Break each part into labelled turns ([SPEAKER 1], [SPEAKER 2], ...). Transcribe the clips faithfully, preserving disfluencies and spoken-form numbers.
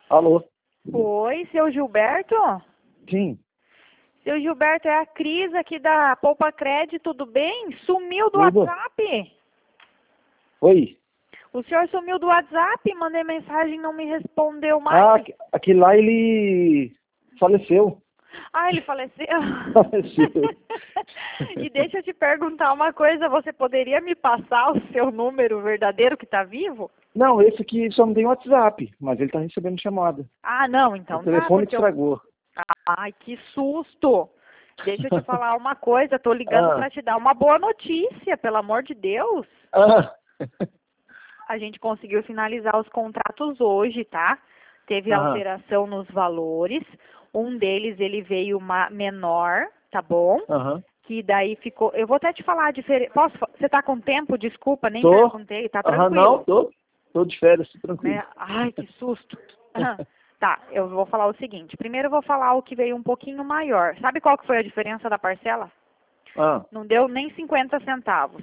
[SPEAKER 1] Alô?
[SPEAKER 2] Oi, seu Gilberto?
[SPEAKER 1] Sim.
[SPEAKER 2] Seu Gilberto, é a Cris aqui da Poupa Crédito, tudo bem? Sumiu do
[SPEAKER 1] Tudo.
[SPEAKER 2] WhatsApp?
[SPEAKER 1] Oi.
[SPEAKER 2] O senhor sumiu do WhatsApp, mandei mensagem e não me respondeu
[SPEAKER 1] Ah,
[SPEAKER 2] mais.
[SPEAKER 1] aqui- aquele lá ele faleceu.
[SPEAKER 2] Ah, ele faleceu?
[SPEAKER 1] Faleceu.
[SPEAKER 2] E deixa eu te perguntar uma coisa, você poderia me passar o seu número verdadeiro que está vivo?
[SPEAKER 1] Não, esse aqui só não tem WhatsApp, mas ele tá recebendo chamada.
[SPEAKER 2] Ah, não, então
[SPEAKER 1] o
[SPEAKER 2] tá,
[SPEAKER 1] telefone que
[SPEAKER 2] porque eu...
[SPEAKER 1] estragou.
[SPEAKER 2] Ai, que susto! Deixa eu te falar uma coisa, tô ligando
[SPEAKER 1] Ah.
[SPEAKER 2] para te dar uma boa notícia, pelo amor de Deus.
[SPEAKER 1] Ah.
[SPEAKER 2] A gente conseguiu finalizar os contratos hoje, tá? Teve
[SPEAKER 1] Aham.
[SPEAKER 2] alteração nos valores. Um deles ele veio uma menor, tá bom?
[SPEAKER 1] Aham.
[SPEAKER 2] Que daí ficou. Eu vou até te falar a diferença. Posso? fa- Você tá com tempo? Desculpa, nem
[SPEAKER 1] Tô.
[SPEAKER 2] perguntei. Tá
[SPEAKER 1] Aham,
[SPEAKER 2] tranquilo?
[SPEAKER 1] não, tô. Tô de férias, tô tranquilo.
[SPEAKER 2] Né? Ai, que susto. Aham. Tá, eu vou falar o seguinte. Primeiro eu vou falar o que veio um pouquinho maior. Sabe qual que foi a diferença da parcela?
[SPEAKER 1] Ah.
[SPEAKER 2] Não deu nem cinquenta centavos.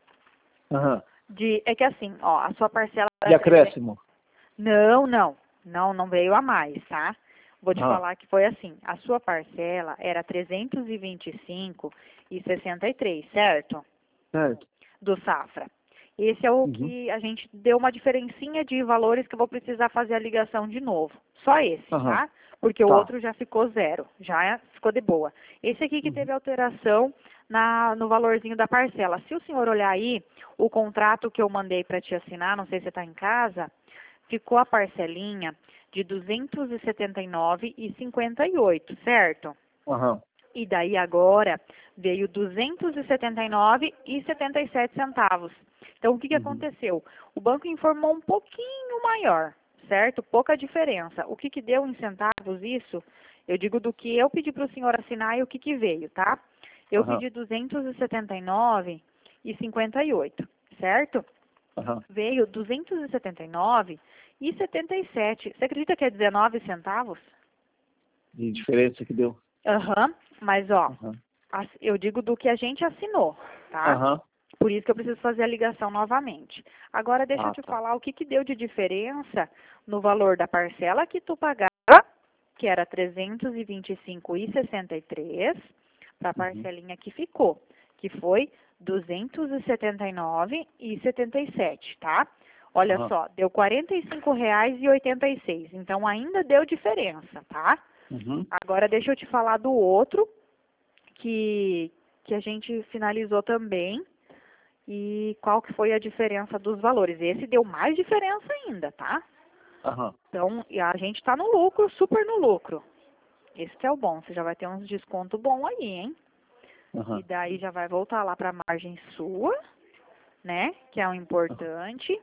[SPEAKER 1] Aham.
[SPEAKER 2] De, é que assim, ó, a sua parcela
[SPEAKER 1] E
[SPEAKER 2] era trezentos.
[SPEAKER 1] acréscimo?
[SPEAKER 2] Não, não. Não, não veio a mais, tá? Vou te
[SPEAKER 1] Ah.
[SPEAKER 2] falar que foi assim. A sua parcela era trezentos e vinte e cinco e sessenta e três, certo?
[SPEAKER 1] Certo.
[SPEAKER 2] Do Safra. Esse é o
[SPEAKER 1] Uhum.
[SPEAKER 2] que a gente deu uma diferencinha de valores que eu vou precisar fazer a ligação de novo. Só esse,
[SPEAKER 1] Aham.
[SPEAKER 2] tá? Porque o
[SPEAKER 1] Tá.
[SPEAKER 2] outro já ficou zero. Já ficou de boa. Esse aqui que
[SPEAKER 1] Uhum.
[SPEAKER 2] teve alteração na, no valorzinho da parcela. Se o senhor olhar aí, o contrato que eu mandei para te assinar, não sei se você está em casa, ficou a parcelinha de duzentos e setenta e nove e cinquenta e oito, certo?
[SPEAKER 1] Aham.
[SPEAKER 2] E daí agora veio duzentos e setenta e nove e setenta e sete centavos. Então o que, que
[SPEAKER 1] Uhum.
[SPEAKER 2] aconteceu? O banco informou um pouquinho maior, certo? Pouca diferença. O que, que deu em centavos isso? Eu digo do que eu pedi para o senhor assinar e o que, que veio, tá? Eu
[SPEAKER 1] Aham.
[SPEAKER 2] pedi duzentos e setenta e nove e cinquenta e oito, certo?
[SPEAKER 1] Aham.
[SPEAKER 2] Veio duzentos e setenta e nove e setenta e sete. Você acredita que é dezenove centavos?
[SPEAKER 1] E diferença que deu?
[SPEAKER 2] Aham, mas ó,
[SPEAKER 1] Aham.
[SPEAKER 2] as- eu digo do que a gente assinou, tá?
[SPEAKER 1] Aham.
[SPEAKER 2] Por isso que eu preciso fazer a ligação novamente. Agora deixa eu
[SPEAKER 1] Ah,
[SPEAKER 2] te
[SPEAKER 1] tá.
[SPEAKER 2] falar o que, que deu de diferença no valor da parcela que tu pagava, que era trezentos e vinte e cinco e sessenta e três, para a
[SPEAKER 1] Uhum.
[SPEAKER 2] parcelinha que ficou, que foi duzentos e setenta e nove e setenta e sete, tá? Olha
[SPEAKER 1] Aham.
[SPEAKER 2] só, deu quarenta e cinco reais e oitenta e seis, então ainda deu diferença, tá?
[SPEAKER 1] Uhum.
[SPEAKER 2] Agora deixa eu te falar do outro que, que a gente finalizou também e qual que foi a diferença dos valores. Esse deu mais diferença ainda, tá?
[SPEAKER 1] Aham.
[SPEAKER 2] Então, e a gente tá no lucro, super no lucro. Esse que é o bom, você já vai ter uns desconto bom aí, hein? E
[SPEAKER 1] Aham.
[SPEAKER 2] daí já vai voltar lá para a margem sua, né? Que é o importante.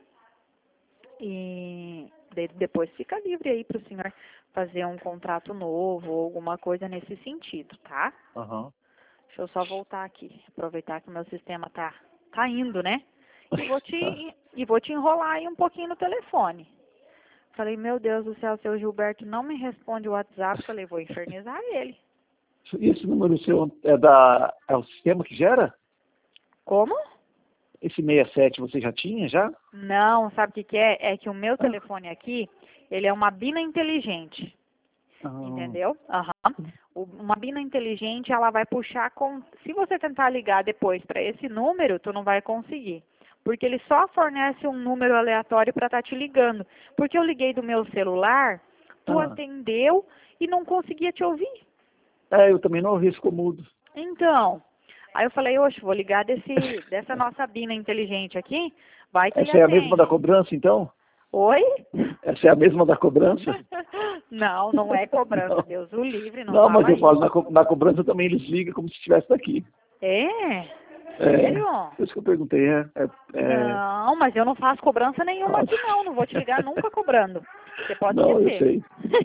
[SPEAKER 2] E de- depois fica livre aí para o senhor fazer um contrato novo ou alguma coisa nesse sentido, tá?
[SPEAKER 1] Aham.
[SPEAKER 2] Deixa eu só voltar aqui, aproveitar que o meu sistema tá, tá indo, né? E vou
[SPEAKER 1] Tá.
[SPEAKER 2] te e vou te enrolar aí um pouquinho no telefone. Falei, meu Deus do céu, seu Gilberto não me responde o WhatsApp. Falei, vou infernizar ele.
[SPEAKER 1] E esse número seu é da é o sistema que gera?
[SPEAKER 2] Como?
[SPEAKER 1] Esse sessenta e sete você já tinha já?
[SPEAKER 2] Não, sabe o que que é? É que o meu
[SPEAKER 1] Ah.
[SPEAKER 2] telefone aqui, ele é uma bina inteligente.
[SPEAKER 1] Ah.
[SPEAKER 2] Entendeu? Aham. O- Uma bina inteligente, ela vai puxar com... Se você tentar ligar depois para esse número, tu não vai conseguir. Porque ele só fornece um número aleatório para estar te ligando. Porque eu liguei do meu celular, tu
[SPEAKER 1] Ah.
[SPEAKER 2] atendeu e não conseguia te ouvir.
[SPEAKER 1] É, eu também não ouvi esse comudo.
[SPEAKER 2] Então, aí eu falei, oxe, vou ligar desse, dessa nossa bina inteligente aqui, vai que ele
[SPEAKER 1] Essa é a mesma da
[SPEAKER 2] atende.
[SPEAKER 1] cobrança, então?
[SPEAKER 2] Oi?
[SPEAKER 1] Essa é a mesma da cobrança?
[SPEAKER 2] Não, não é cobrança,
[SPEAKER 1] Não,
[SPEAKER 2] Deus o livre, não
[SPEAKER 1] não, mas
[SPEAKER 2] fala
[SPEAKER 1] eu falo,
[SPEAKER 2] isso.
[SPEAKER 1] na, co- na cobrança também eles ligam como se estivesse daqui.
[SPEAKER 2] É?
[SPEAKER 1] É,
[SPEAKER 2] Sério?
[SPEAKER 1] por isso que eu perguntei, é, é, é,
[SPEAKER 2] Não, mas eu não faço cobrança nenhuma aqui não, não vou te ligar nunca cobrando. Você pode
[SPEAKER 1] não, eu
[SPEAKER 2] esquecer.
[SPEAKER 1] sei.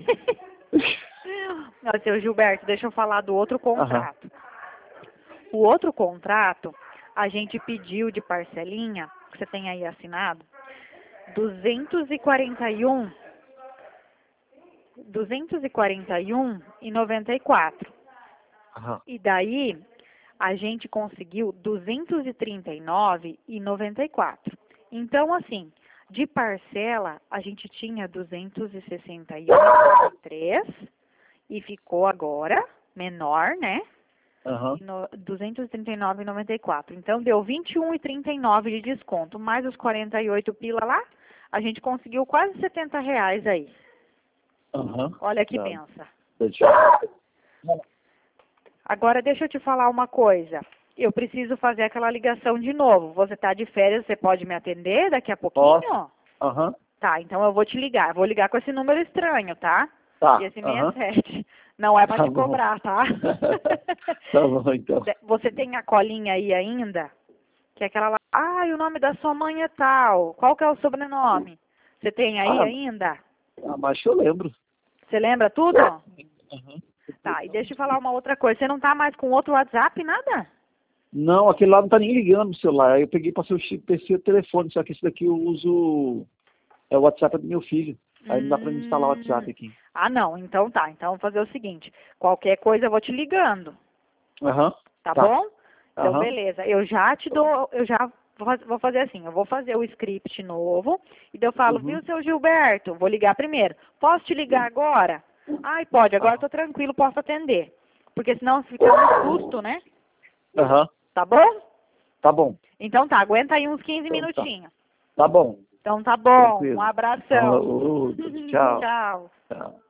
[SPEAKER 2] Não, seu Gilberto, deixa eu falar do outro
[SPEAKER 1] Aham.
[SPEAKER 2] contrato. O outro contrato, a gente pediu de parcelinha, que você tem aí assinado, duzentos e quarenta e um, duzentos e quarenta e um e noventa e quatro.
[SPEAKER 1] Aham.
[SPEAKER 2] E daí a gente conseguiu duzentos e trinta e nove e noventa e quatro. Então assim, De parcela, a gente tinha duzentos e sessenta e um vírgula noventa e três e ficou agora menor, né?
[SPEAKER 1] Aham.
[SPEAKER 2] No, duzentos e trinta e nove vírgula noventa e quatro. Então, deu vinte e um vírgula trinta e nove de desconto. Mais os quarenta e oito pila lá, a gente conseguiu quase setenta reais aí.
[SPEAKER 1] Aham.
[SPEAKER 2] Olha que
[SPEAKER 1] Tá.
[SPEAKER 2] benção.
[SPEAKER 1] Deixa eu-
[SPEAKER 2] Agora, deixa eu te falar uma coisa. Eu preciso fazer aquela ligação de novo. Você está de férias, você pode me atender daqui a pouquinho?
[SPEAKER 1] Posso? Aham.
[SPEAKER 2] Tá, então eu vou te ligar. Eu vou ligar com esse número estranho, tá?
[SPEAKER 1] Tá.
[SPEAKER 2] Esse
[SPEAKER 1] Aham.
[SPEAKER 2] sessenta e sete. Não é para
[SPEAKER 1] Tá
[SPEAKER 2] te
[SPEAKER 1] bom.
[SPEAKER 2] cobrar, tá?
[SPEAKER 1] Tá bom, então.
[SPEAKER 2] Você tem a colinha aí ainda? Que é aquela lá. Ah, e o nome da sua mãe é tal. Qual que é o sobrenome? Você tem aí
[SPEAKER 1] Ah,
[SPEAKER 2] ainda?
[SPEAKER 1] ah, mas eu lembro.
[SPEAKER 2] Você lembra tudo?
[SPEAKER 1] Aham.
[SPEAKER 2] Tá, e deixa eu falar uma outra coisa. Você não tá mais com outro WhatsApp, nada?
[SPEAKER 1] Não, aquele lá não tá nem ligando no celular. Aí eu peguei para o terceiro telefone, só que esse daqui eu uso é o WhatsApp do meu filho. Aí não dá para me instalar o WhatsApp aqui.
[SPEAKER 2] Ah, não. Então tá. Então vou fazer o seguinte. Qualquer coisa eu vou te ligando.
[SPEAKER 1] Aham.
[SPEAKER 2] Tá,
[SPEAKER 1] Tá.
[SPEAKER 2] bom? Então,
[SPEAKER 1] Aham.
[SPEAKER 2] beleza. Eu já te dou, eu já vou faz- vou fazer assim, eu vou fazer o script novo, e daí eu falo,
[SPEAKER 1] Uhum.
[SPEAKER 2] viu, seu Gilberto? Vou ligar primeiro. Posso te ligar agora? Ai, pode, agora eu tô tranquilo, posso atender. Porque senão fica um susto, né?
[SPEAKER 1] Aham.
[SPEAKER 2] Tá bom?
[SPEAKER 1] Tá bom.
[SPEAKER 2] Então tá, aguenta aí uns quinze
[SPEAKER 1] Então tá.
[SPEAKER 2] minutinhos.
[SPEAKER 1] Tá bom.
[SPEAKER 2] Então tá bom, um
[SPEAKER 1] Tranquilo.
[SPEAKER 2] abração.
[SPEAKER 1] Falou. Tchau.
[SPEAKER 2] Tchau.
[SPEAKER 1] Tchau.